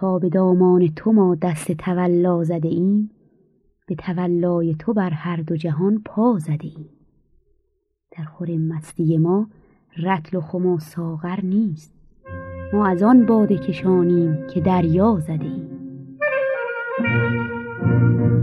تا به دامان تو ما دست تولا زده ایم، به تولای تو بر هر دو جهان پا زده ایم. در خور مستی ما رطل و خم و ساغر نیست، ما از آن باده کشانیم که دریا زده ایم.